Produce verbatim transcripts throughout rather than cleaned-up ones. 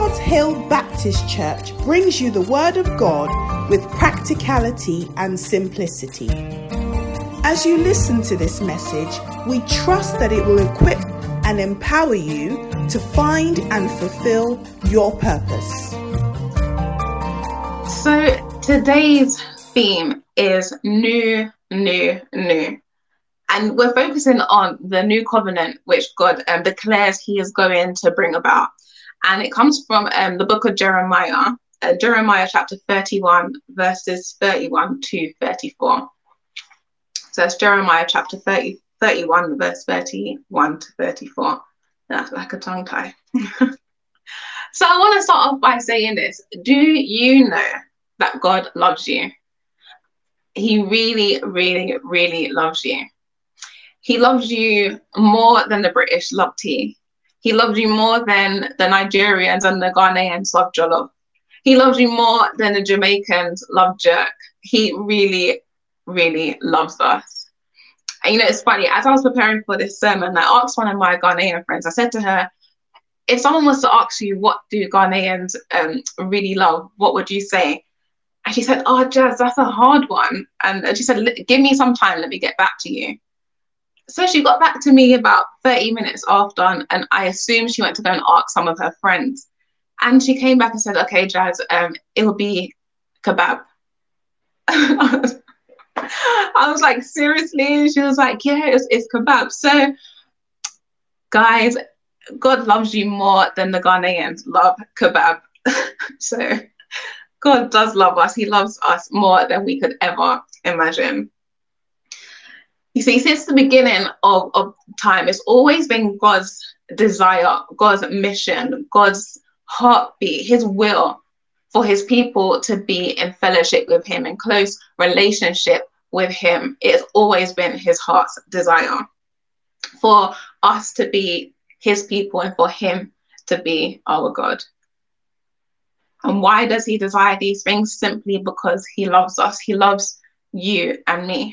Lord's Hill Baptist Church brings you the Word of God with practicality and simplicity. As you listen to this message, we trust that it will equip and empower you to find and fulfill your purpose. So today's theme is new, new, new. And we're focusing on the new covenant which God um, declares he is going to bring about. And it comes from um, the book of Jeremiah, uh, Jeremiah chapter thirty-one, verses thirty-one to thirty-four. So it's Jeremiah chapter thirty, thirty-one, verse thirty-one to thirty-four. That's like a tongue tie. So I want to start off by saying this. Do you know that God loves you? He really, really, really loves you. He loves you more than the British love tea. He loves you more than the Nigerians and the Ghanaians love jollof. He loves you more than the Jamaicans love jerk. He really, really loves us. And you know, it's funny, as I was preparing for this sermon, I asked one of my Ghanaian friends, I said to her, if someone was to ask you, what do Ghanaians um, really love, what would you say? And she said, oh, Jazz, that's a hard one. And she said, give me some time, let me get back to you. So she got back to me about thirty minutes after, and I assumed she went to go and ask some of her friends. And she came back and said, okay, Jazz, um, it'll be kebab. I, was, I was like, seriously? She was like, yeah, it's, it's kebab. So, guys, God loves you more than the Ghanaians love kebab. So, God does love us. He loves us more than we could ever imagine. You see, since the beginning of, of time, it's always been God's desire, God's mission, God's heartbeat, his will for his people to be in fellowship with him, in close relationship with him. It's always been his heart's desire for us to be his people and for him to be our God. And why does he desire these things? Simply because he loves us. He loves you and me.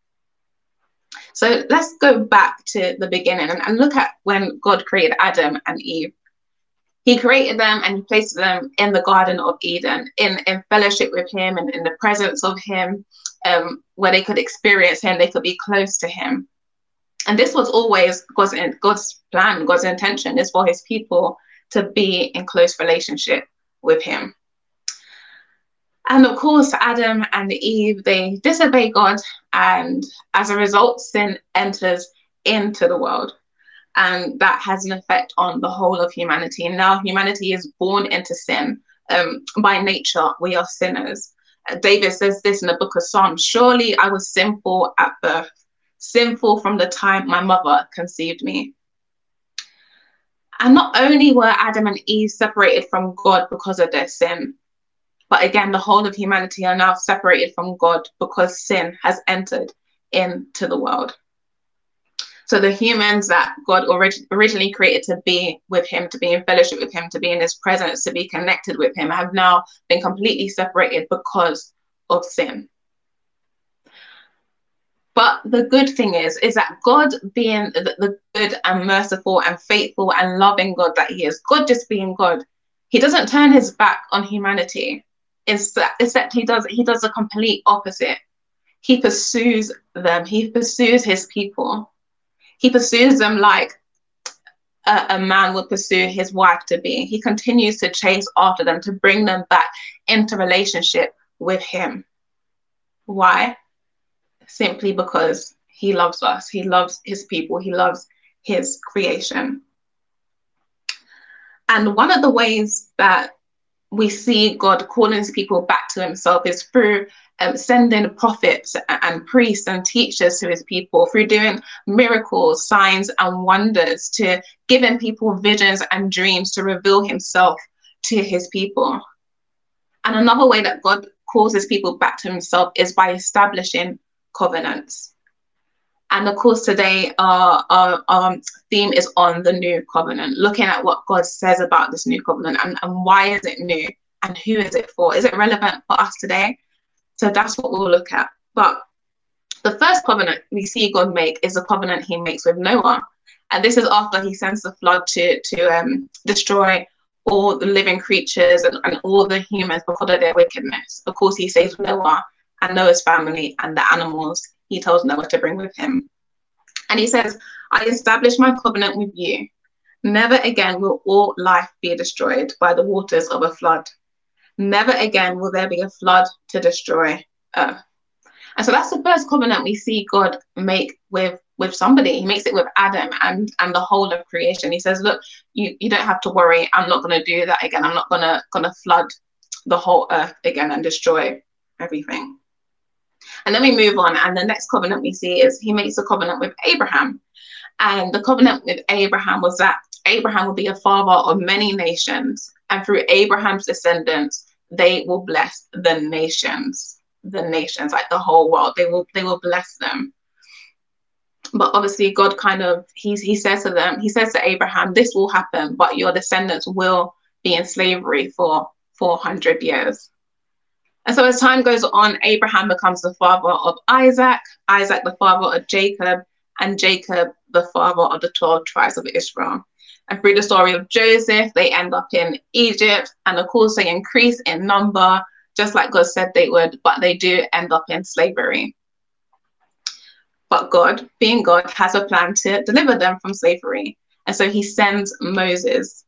So let's go back to the beginning and, and look at when God created Adam and Eve. He created them and he placed them in the Garden of Eden, in, in fellowship with him and in the presence of him, um, where they could experience him, they could be close to him. And this was always God's, God's plan, God's intention is for his people to be in close relationship with him. And of course, Adam and Eve, they disobey God, and as a result, sin enters into the world. And that has an effect on the whole of humanity. And now humanity is born into sin. Um, by nature, we are sinners. Uh, David says this in the book of Psalms, surely I was sinful at birth, sinful from the time my mother conceived me. And not only were Adam and Eve separated from God because of their sin, but again, the whole of humanity are now separated from God because sin has entered into the world. So the humans that God orig- originally created to be with him, to be in fellowship with him, to be in his presence, to be connected with him, have now been completely separated because of sin. But the good thing is, is that God being the, the good and merciful and faithful and loving God that he is, God just being God, he doesn't turn his back on humanity. Except he does, he does the complete opposite. He pursues them. He pursues his people. He pursues them like a, a man would pursue his wife to be. He continues to chase after them, to bring them back into relationship with him. Why? Simply because he loves us. He loves his people. He loves his creation. And one of the ways that we see God calling his people back to himself is through um, sending prophets and priests and teachers to his people, through doing miracles, signs and wonders, to giving people visions and dreams to reveal himself to his people. And another way that God calls his people back to himself is by establishing covenants. And of course, today our, our, our theme is on the new covenant, looking at what God says about this new covenant and, and why is it new and who is it for? Is it relevant for us today? So that's what we'll look at. But the first covenant we see God make is a covenant he makes with Noah. And this is after he sends the flood to, to um, destroy all the living creatures and, and all the humans because of their wickedness. Of course, he saves Noah and Noah's family and the animals he tells Noah to bring with him. And he says, I establish my covenant with you. Never again will all life be destroyed by the waters of a flood. Never again will there be a flood to destroy earth. And so that's the first covenant we see God make with, with somebody. He makes it with Adam and, and the whole of creation. He says, look, you, you don't have to worry. I'm not going to do that again. I'm not going to going to flood the whole earth again and destroy everything. And then we move on. And the next covenant we see is he makes a covenant with Abraham. And the covenant with Abraham was that Abraham will be a father of many nations. And through Abraham's descendants, they will bless the nations. The nations, like the whole world, they will they will bless them. But obviously God kind of he's he says to them, he says to Abraham, this will happen, but your descendants will be in slavery for four hundred years. And so as time goes on, Abraham becomes the father of Isaac, Isaac the father of Jacob, and Jacob the father of the twelve tribes of Israel. And through the story of Joseph, they end up in Egypt, and of course they increase in number, just like God said they would, but they do end up in slavery. But God, being God, has a plan to deliver them from slavery. And so he sends Moses.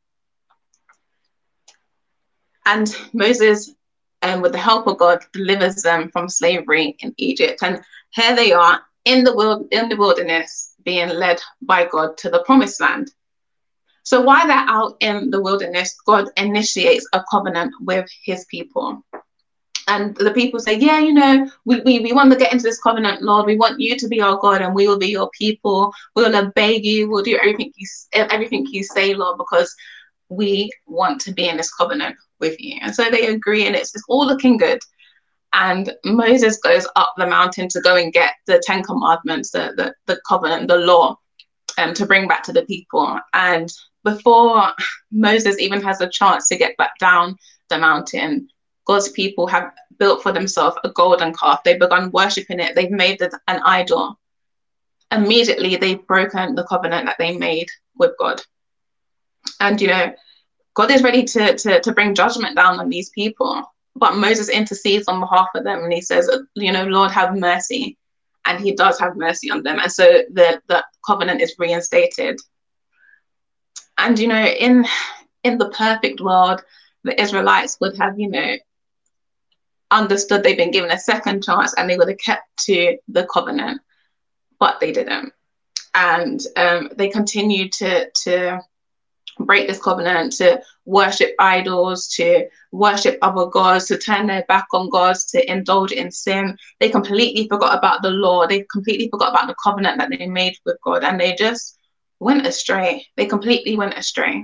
And Moses, um, with the help of God, delivers them from slavery in Egypt. And here they are in the, wild, in the wilderness, being led by God to the promised land. So while they're out in the wilderness, God initiates a covenant with his people. And the people say, yeah, you know, we, we, we want to get into this covenant, Lord. We want you to be our God and we will be your people. We'll obey you. We'll do everything you, everything you say, Lord, because we want to be in this covenant with you. And so they agree, and it's, it's all looking good. And Moses goes up the mountain to go and get the Ten Commandments, the, the, the covenant, the law, um, to bring back to the people. And before Moses even has a chance to get back down the mountain, God's people have built for themselves a golden calf. They've begun worshipping it. They've made it an idol. Immediately, they've broken the covenant that they made with God. And, you know, God is ready to, to, to bring judgment down on these people. But Moses intercedes on behalf of them. And he says, you know, Lord, have mercy. And he does have mercy on them. And so the, the covenant is reinstated. And, you know, in, in the perfect world, the Israelites would have, you know, understood they've been given a second chance and they would have kept to the covenant, but they didn't. And um, they continued to, to break this covenant, to worship idols, to worship other gods, to turn their back on God, to indulge in sin. They completely forgot about the law. They completely forgot about the covenant that they made with God, and they just went astray. They completely went astray.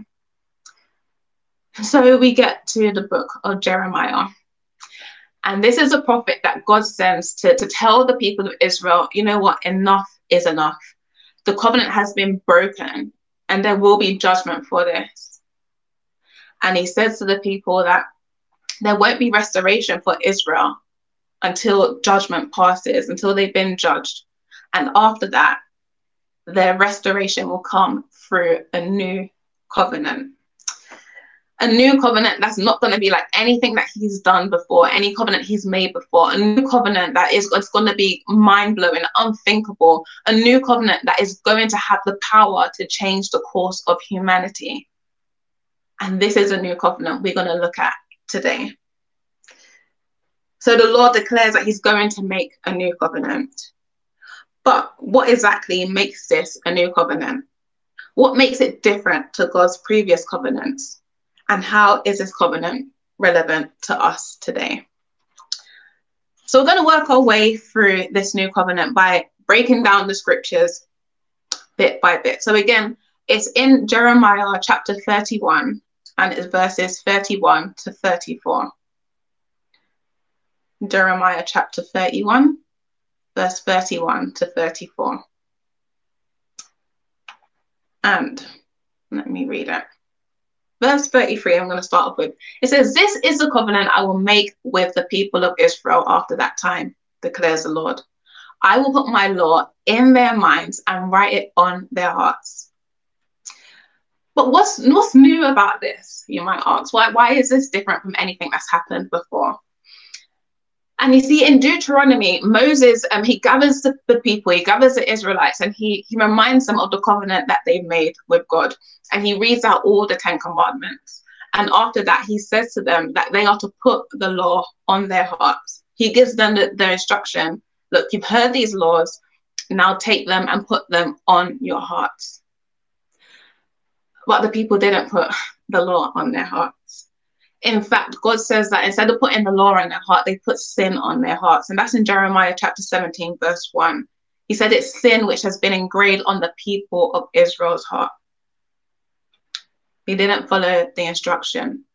So we get to the book of Jeremiah. And this is a prophet that God sends to, to tell the people of Israel, you know what, enough is enough. The covenant has been broken and there will be judgment for this. And he says to the people that there won't be restoration for Israel until judgment passes, until they've been judged. And after that, their restoration will come through a new covenant. A new covenant that's not going to be like anything that he's done before, any covenant he's made before. A new covenant that is it's going to be mind-blowing, unthinkable. A new covenant that is going to have the power to change the course of humanity. And this is a new covenant we're going to look at today. So the Lord declares that he's going to make a new covenant. But what exactly makes this a new covenant? What makes it different to God's previous covenants? And how is this covenant relevant to us today? So we're going to work our way through this new covenant by breaking down the scriptures bit by bit. So again, it's in Jeremiah chapter thirty-one, and it's verses thirty-one to thirty-four. Jeremiah chapter thirty-one, verse thirty-one to thirty-four. And let me read it. Verse thirty-three, I'm going to start off with. It says, "This is the covenant I will make with the people of Israel after that time, declares the Lord. I will put my law in their minds and write it on their hearts." But what's what's new about this, you might ask? Why, why is this different from anything that's happened before? And you see, in Deuteronomy, Moses, um, he gathers the, the people, he gathers the Israelites, and he, he reminds them of the covenant that they've made with God. And he reads out all the Ten Commandments. And after that, he says to them that they are to put the law on their hearts. He gives them the, the instruction, look, you've heard these laws, now take them and put them on your hearts. But the people didn't put the law on their hearts. In fact, God says that instead of putting the law on their heart, they put sin on their hearts. And that's in Jeremiah chapter seventeen, verse one. He said it's sin which has been engraved on the people of Israel's heart. They didn't follow the instruction.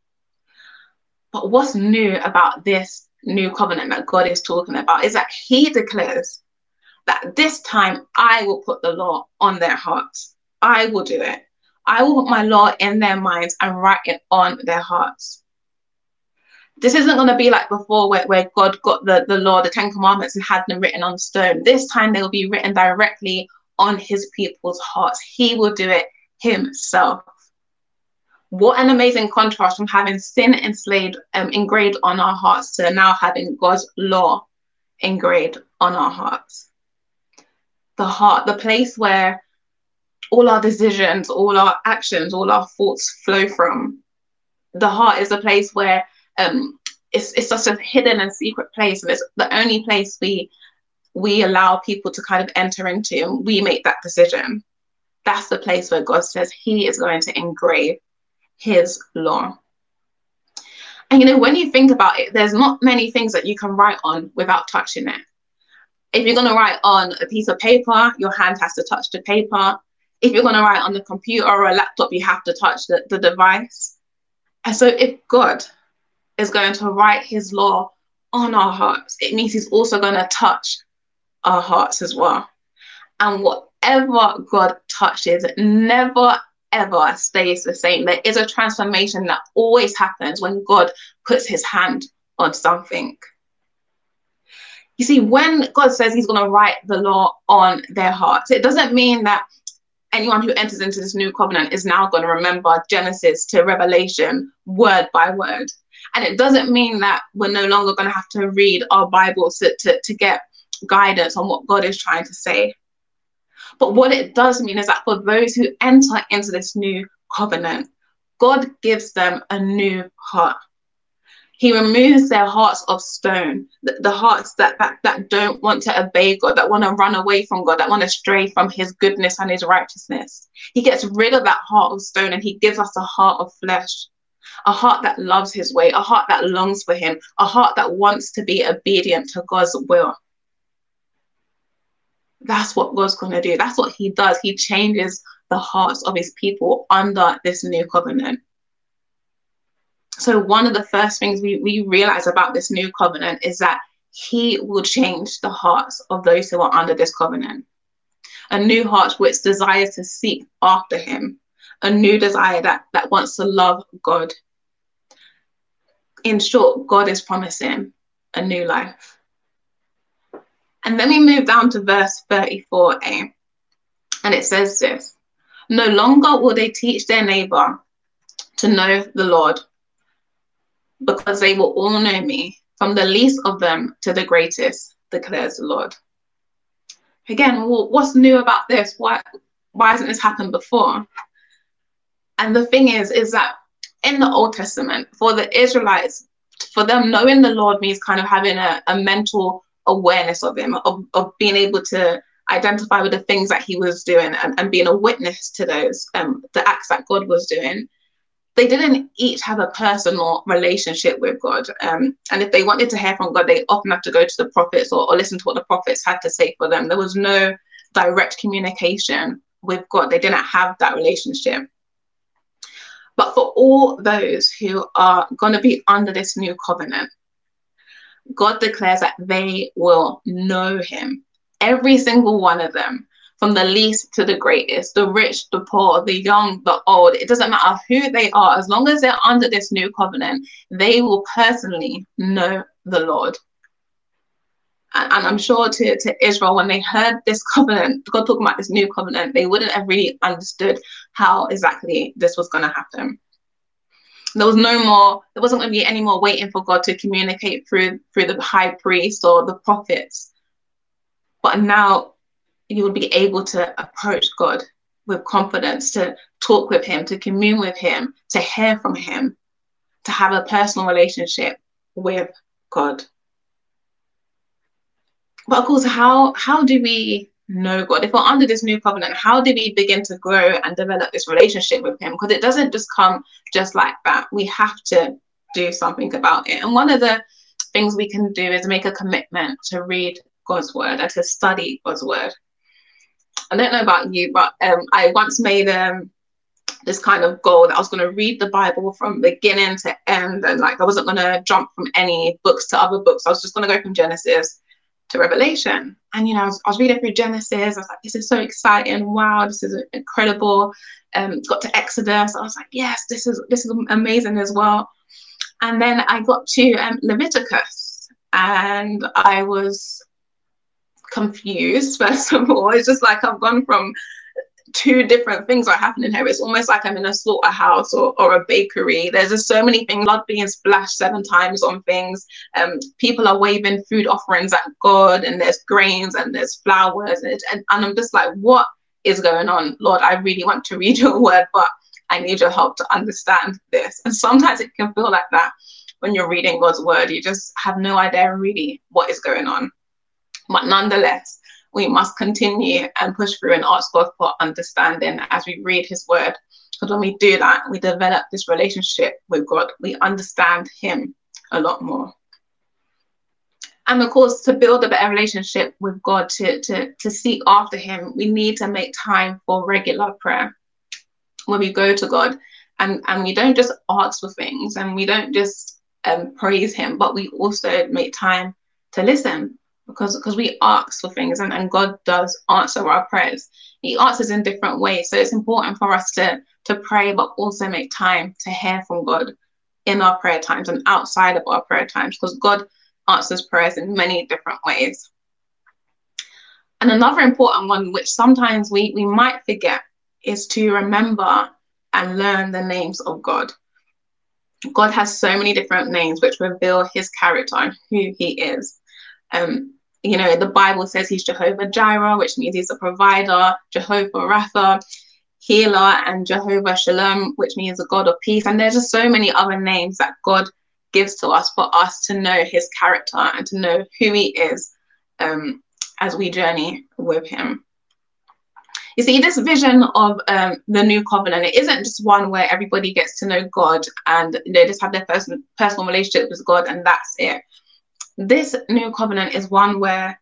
But what's new about this new covenant that God is talking about is that he declares that this time I will put the law on their hearts. I will do it. I will put my law in their minds and write it on their hearts. This isn't going to be like before where, where God got the, the law, the Ten Commandments, and had them written on stone. This time they will be written directly on his people's hearts. He will do it himself. What an amazing contrast from having sin enslaved, um, engraved on our hearts to now having God's law engraved on our hearts. The heart, the place where all our decisions, all our actions, all our thoughts flow from. The heart is a place where um, it's, it's such a hidden and secret place, and it's the only place we we allow people to kind of enter into, and we make that decision. That's the place where God says he is going to engrave his law. And you know, when you think about it, there's not many things that you can write on without touching it. If you're going to write on a piece of paper, your hand has to touch the paper. If you're going to write on the computer or a laptop, you have to touch the, the device. And so if God is going to write his law on our hearts, it means he's also going to touch our hearts as well. And whatever God touches, it never, ever stays the same. There is a transformation that always happens when God puts his hand on something. You see, when God says he's going to write the law on their hearts, it doesn't mean that anyone who enters into this new covenant is now going to remember Genesis to Revelation word by word. And it doesn't mean that we're no longer going to have to read our Bibles to, to, to get guidance on what God is trying to say. But what it does mean is that for those who enter into this new covenant, God gives them a new heart. He removes their hearts of stone, the, the hearts that, that, that don't want to obey God, that want to run away from God, that want to stray from his goodness and his righteousness. He gets rid of that heart of stone and he gives us a heart of flesh, a heart that loves his way, a heart that longs for him, a heart that wants to be obedient to God's will. That's what God's going to do. That's what he does. He changes the hearts of his people under this new covenant. So one of the first things we, we realize about this new covenant is that he will change the hearts of those who are under this covenant. A new heart which desires to seek after him. A new desire that, that wants to love God. In short, God is promising a new life. And then we move down to verse thirty-four a. And it says this: no longer will they teach their neighbor to know the Lord, because they will all know me, from the least of them to the greatest, declares the Lord. Again, well, what's new about this? Why, why hasn't this happened before? And the thing is, is that in the Old Testament, for the Israelites, for them, knowing the Lord means kind of having a, a mental awareness of him, of, of being able to identify with the things that he was doing and, and being a witness to those, um, the acts that God was doing. They didn't each have a personal relationship with God. Um, and if they wanted to hear from God, they often had to go to the prophets or, or listen to what the prophets had to say for them. There was no direct communication with God. They didn't have that relationship. But for all those who are going to be under this new covenant, God declares that they will know him. Every single one of them, from the least to the greatest, the rich, the poor, the young, the old. It doesn't matter who they are. As long as they're under this new covenant, they will personally know the Lord. And, and I'm sure to, to Israel, when they heard this covenant, God talking about this new covenant, they wouldn't have really understood how exactly this was going to happen. There was no more, there wasn't going to be any more waiting for God to communicate through through the high priest or the prophets. But now you would be able to approach God with confidence, to talk with him, to commune with him, to hear from him, to have a personal relationship with God. But of course, how, how do we know God? If we're under this new covenant, how do we begin to grow and develop this relationship with him? Because it doesn't just come just like that. We have to do something about it. And one of the things we can do is make a commitment to read God's word and to study God's word. I don't know about you, but um, I once made um, this kind of goal that I was going to read the Bible from beginning to end. And like, I wasn't going to jump from any books to other books. I was just going to go from Genesis to Revelation. And, you know, I was, I was reading through Genesis. I was like, this is so exciting. Wow, this is incredible. Um, got to Exodus. I was like, yes, this is, this is amazing as well. And then I got to um, Leviticus, and I was confused, first of all. It's just like I've gone from two different things are happening here. It's almost like I'm in a slaughterhouse or, or a bakery. There's just so many things, blood being splashed seven times on things. Um, people are waving food offerings at God, and there's grains and there's flowers. And, it, and, and I'm just like, what is going on? Lord, I really want to read your word, but I need your help to understand this. And sometimes it can feel like that when you're reading God's word. You just have no idea really what is going on. But nonetheless, we must continue and push through and ask God for understanding as we read his word. Because when we do that, we develop this relationship with God. We understand him a lot more. And of course, to build a better relationship with God, to, to, to seek after him, we need to make time for regular prayer. When we go to God, and, and we don't just ask for things, and we don't just um, praise him, but we also make time to listen. Because, because we ask for things, and, and God does answer our prayers. He answers in different ways. So it's important for us to, to pray, but also make time to hear from God in our prayer times and outside of our prayer times, because God answers prayers in many different ways. And another important one, which sometimes we, we might forget, is to remember and learn the names of God. God has so many different names which reveal his character and who he is. Um, you know, the Bible says he's Jehovah Jireh, which means he's a provider, Jehovah Rapha, healer, and Jehovah Shalom, which means a God of peace. And there's just so many other names that God gives to us for us to know his character and to know who he is um, as we journey with him. You see, this vision of um, the new covenant, it isn't just one where everybody gets to know God and they just have their personal, personal relationship with God and that's it. This new covenant is one where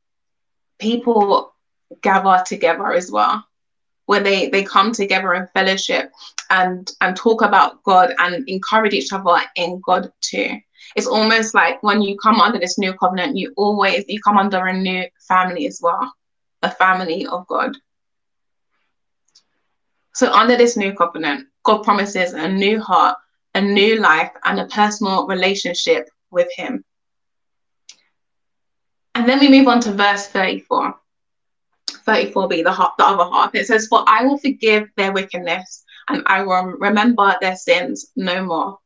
people gather together as well, where they, they come together in fellowship and, and talk about God and encourage each other in God too. It's almost like when you come under this new covenant, you always, you come under a new family as well, a family of God. So under this new covenant, God promises a new heart, a new life, and a personal relationship with him. And then we move on to verse thirty-four. thirty-four b, the, the other half. It says, for I will forgive their wickedness, and I will remember their sins no more.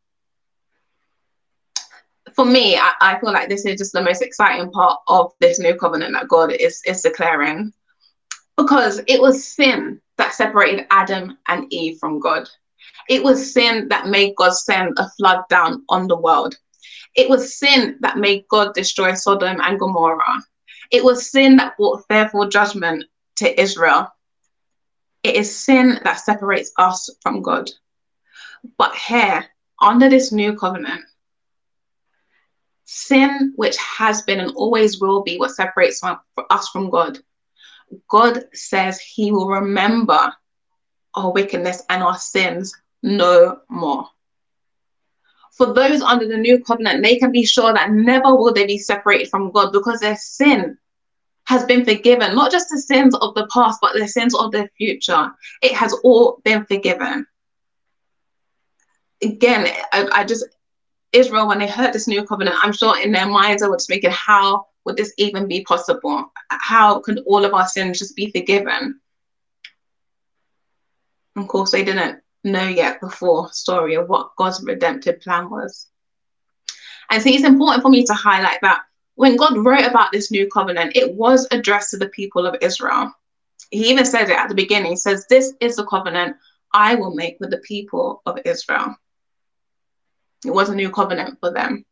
For me, I, I feel like this is just the most exciting part of this new covenant that God is, is declaring. Because it was sin that separated Adam and Eve from God. It was sin that made God send a flood down on the world. It was sin that made God destroy Sodom and Gomorrah. It was sin that brought fearful judgment to Israel. It is sin that separates us from God. But here, under this new covenant, sin, which has been and always will be what separates us from God, God says he will remember our wickedness and our sins no more. For those under the new covenant, they can be sure that never will they be separated from God because their sin has been forgiven. Not just the sins of the past, but the sins of the future. It has all been forgiven. Again, I, I just, Israel, when they heard this new covenant, I'm sure in their minds they were just thinking, how would this even be possible? How could all of our sins just be forgiven? Of course, they didn't know yet the full story of what God's redemptive plan was. And so it's important for me to highlight that when God wrote about this new covenant, it was addressed to the people of Israel. He even said it at the beginning. He says, this is the covenant I will make with the people of Israel. It was a new covenant for them.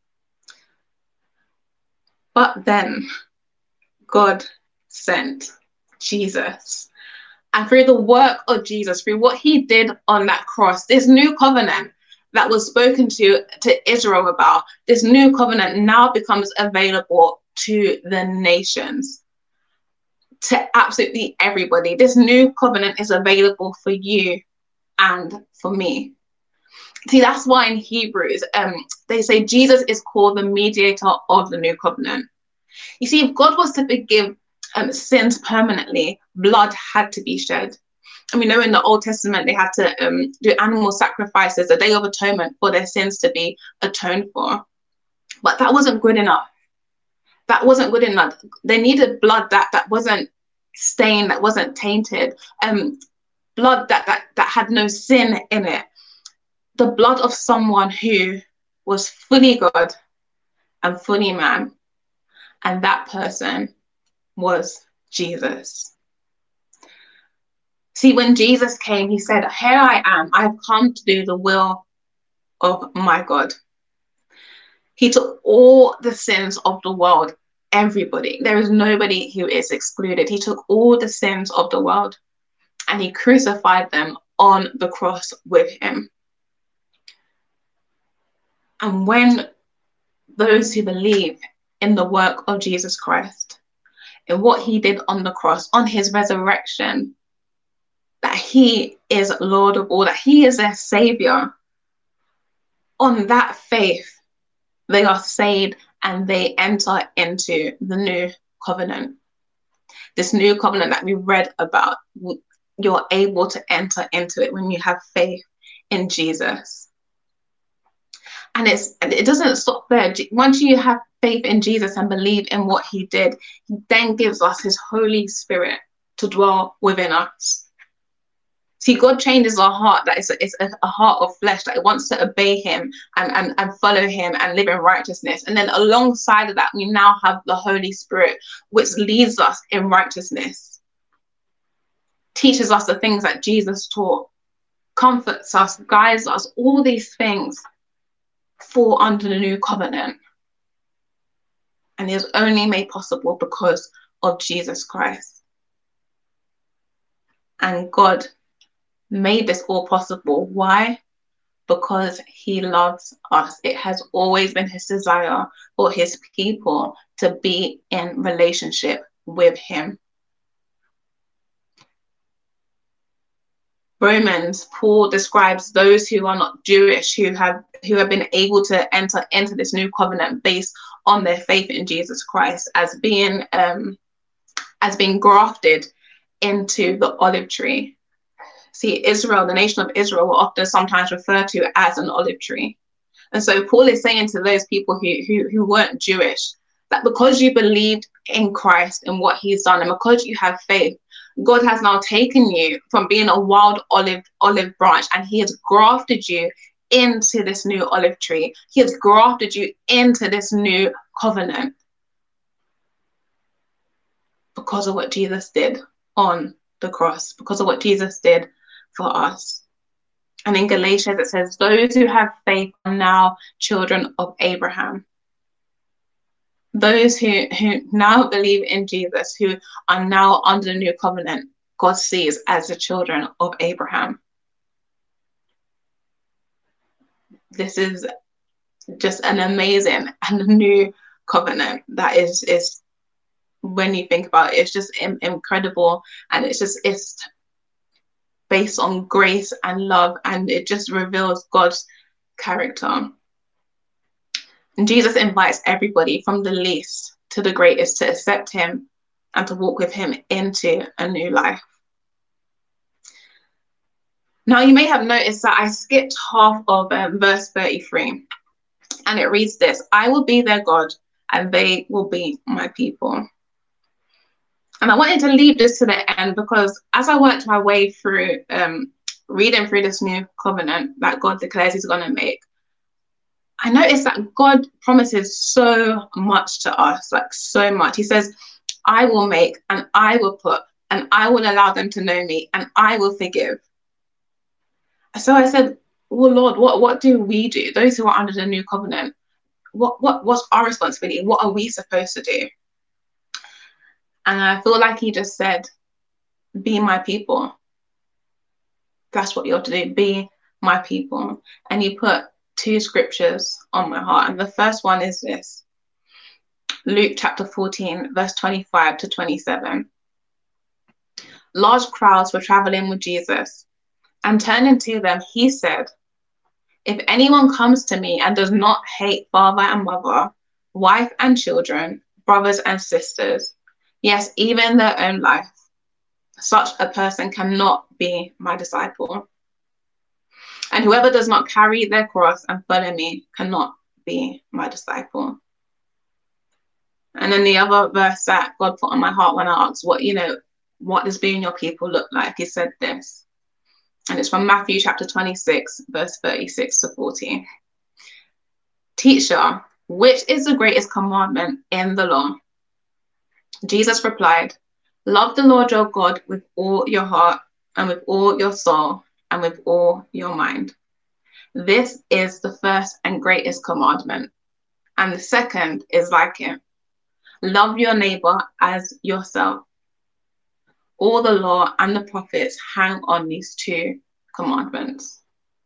But then God sent Jesus. And through the work of Jesus, through what he did on that cross, this new covenant that was spoken to, to Israel about, this new covenant now becomes available to the nations, to absolutely everybody. This new covenant is available for you and for me. See, that's why in Hebrews, um, they say Jesus is called the mediator of the new covenant. You see, if God was to forgive um, sins permanently, blood had to be shed. And we know in the Old Testament, they had to um, do animal sacrifices, a day of atonement for their sins to be atoned for. But that wasn't good enough. That wasn't good enough. They needed blood that, that wasn't stained, that wasn't tainted, um, blood that, that, that had no sin in it. The blood of someone who was fully God and fully man. And that person was Jesus. See, when Jesus came, he said, here I am. I have come to do the will of my God. He took all the sins of the world, everybody. There is nobody who is excluded. He took all the sins of the world and he crucified them on the cross with him. And when those who believe in the work of Jesus Christ, in what he did on the cross, on his resurrection, that he is Lord of all, that he is their savior, on that faith, they are saved and they enter into the new covenant. This new covenant that we read about, you're able to enter into it when you have faith in Jesus. And it's it doesn't stop there. Once you have faith in Jesus and believe in what he did, he then gives us his Holy Spirit to dwell within us. See, God changes our heart, that it's a, it's a heart of flesh, that it wants to obey him and, and, and follow him and live in righteousness. And then alongside of that, we now have the Holy Spirit, which leads us in righteousness, teaches us the things that Jesus taught, comforts us, guides us. All these things fall under the new covenant. And it is only made possible because of Jesus Christ. And God made this all possible. Why? Because he loves us. It has always been his desire for his people to be in relationship with him. Romans, Paul describes those who are not Jewish, who have who have been able to enter into this new covenant based on their faith in Jesus Christ, as being um, as being grafted into the olive tree. See, Israel, the nation of Israel, were often sometimes referred to as an olive tree. And so Paul is saying to those people who, who, who weren't Jewish, that because you believed in Christ and what he's done, and because you have faith, God has now taken you from being a wild olive olive branch, and he has grafted you into this new olive tree. He has grafted you into this new covenant because of what Jesus did on the cross, because of what Jesus did for us. And in Galatians it says, those who have faith are now children of Abraham. Those who, who now believe in Jesus, who are now under the new covenant, God sees as the children of Abraham. This is just an amazing and new covenant that is, is when you think about it, it's just im- incredible. And it's just, it's based on grace and love, and it just reveals God's character. And Jesus invites everybody from the least to the greatest to accept him and to walk with him into a new life. Now, you may have noticed that I skipped half of um, verse thirty-three, and it reads this: I will be their God, and they will be my people. And I wanted to leave this to the end because as I worked my way through um, reading through this new covenant that God declares he's going to make, I noticed that God promises so much to us, like so much. He says, I will make and I will put and I will allow them to know me and I will forgive. So I said, well, Lord, what, what do we do? Those who are under the new covenant, what, what, what's our responsibility? What are we supposed to do? And I feel like he just said, be my people. That's what you have to do. Be my people. And he put two scriptures on my heart. And the first one is this. Luke chapter fourteen, verse twenty-five to twenty-seven. Large crowds were traveling with Jesus. And turning to them, he said, if anyone comes to me and does not hate father and mother, wife and children, brothers and sisters, yes, even their own life, such a person cannot be my disciple. And whoever does not carry their cross and follow me cannot be my disciple. And then the other verse that God put on my heart when I asked, what, you know, what does being your people look like? He said this. And it's from Matthew chapter twenty-six, verse thirty-six to forty. Teacher, which is the greatest commandment in the law? Jesus replied, love the Lord your God with all your heart and with all your soul and with all your mind. This is the first and greatest commandment. And the second is like it. Love your neighbor as yourself. All the law and the prophets hang on these two commandments.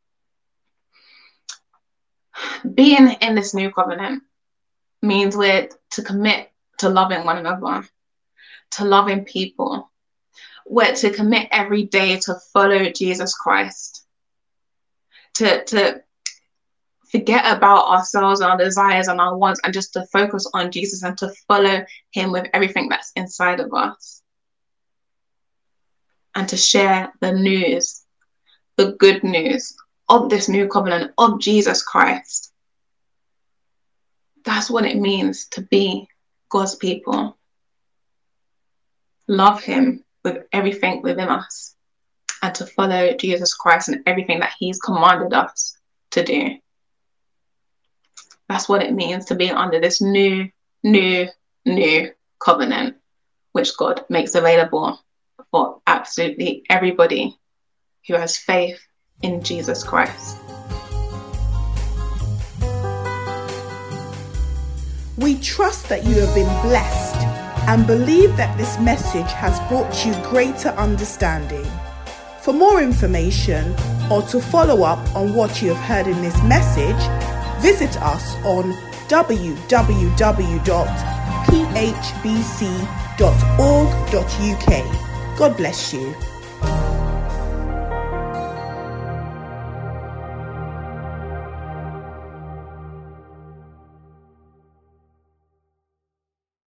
Being in this new covenant means we're to commit to loving one another, to loving people. We're to commit every day to follow Jesus Christ, to, to forget about ourselves, our desires and our wants, and just to focus on Jesus and to follow him with everything that's inside of us. And to share the news, the good news of this new covenant of Jesus Christ. That's what it means to be God's people. Love him with everything within us and to follow Jesus Christ and everything that he's commanded us to do. That's what it means to be under this new, new, new covenant, which God makes available for absolutely everybody who has faith in Jesus Christ. We trust that you have been blessed and believe that this message has brought you greater understanding. For more information or to follow up on what you have heard in this message, visit us on w w w dot p h b c dot org dot u k. God bless you.